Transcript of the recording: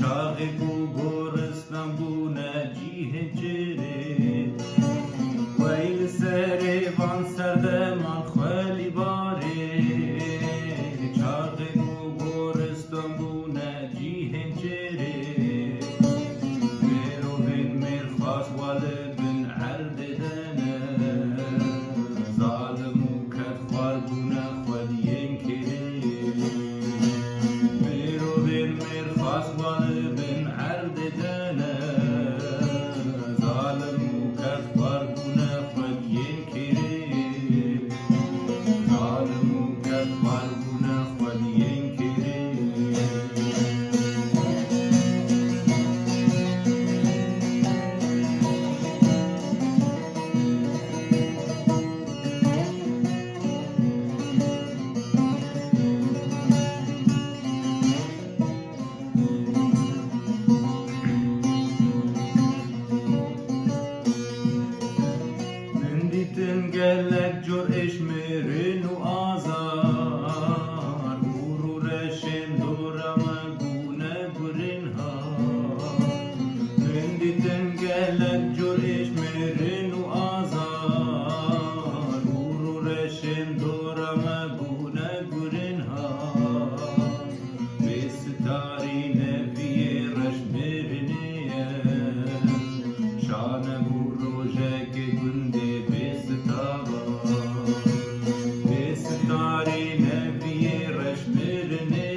چاقی کو گورستان بونه جیه جره ویل سری وان سردمان خالی باره چاقی کو گورستان بونه جیه جره میرو بین میر خواست واله بن عرد دنه ظالم و کت خوار بونه خودین کره میرو بین میر خواست واله بن عرد دنه ظالم و کت خوار بونه خودین کره ظالم و کت خوار بونه خودین کره Benditen gelek jor eşmerin u azar Gurur eşin durama gune gurin ha Benditen gelek jor eşmerin u azar Gurur eşin durama gune gurin ha Bestari nefiye reşmeriniye Şane guru jeke günde Bestari nefiye reşmeriniye